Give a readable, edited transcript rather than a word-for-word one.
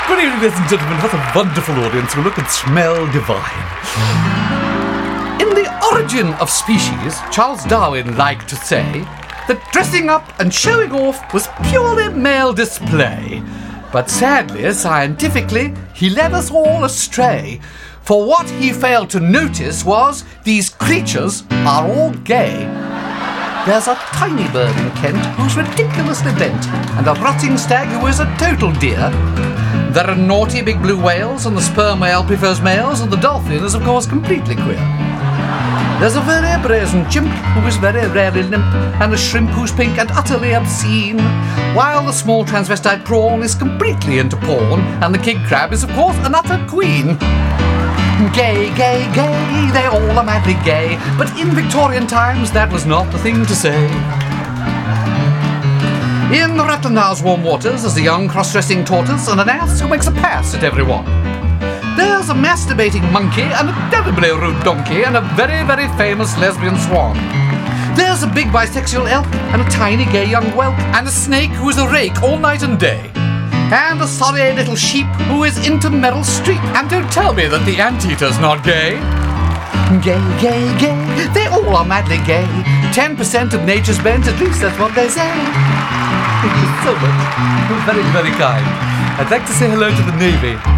Good evening, ladies and gentlemen. What a wonderful audience who look and smell divine. In The Origin of Species, Charles Darwin liked to say that dressing up and showing off was purely male display. But sadly, scientifically, he led us all astray. For what he failed to notice was these creatures are all gay. There's a tiny bird in Kent who's ridiculously bent, and a rotting stag who is a total dear. There are naughty big blue whales, and the sperm whale prefers males, and the dolphin is, of course, completely queer. There's a very brazen chimp who is very rarely limp, and a shrimp who's pink and utterly obscene, while the small transvestite prawn is completely into porn, and the king crab is, of course, an utter queen. Gay, gay, gay, they all are madly gay, but in Victorian times that was not the thing to say. In the Rattlernow's warm waters is a young cross-dressing tortoise and an ass who makes a pass at everyone. There's a masturbating monkey and a terribly rude donkey and a very, very famous lesbian swan. There's a big bisexual elk and a tiny gay young whelp and a snake who is a rake all night and day. And a sorry little sheep who is into Meryl Streep. And don't tell me that the anteater's not gay. Gay, gay, gay, they all are madly gay. 10% of nature's bent, at least that's what they say. Thank you so much. You're very, very kind. I'd like to say hello to the Navy.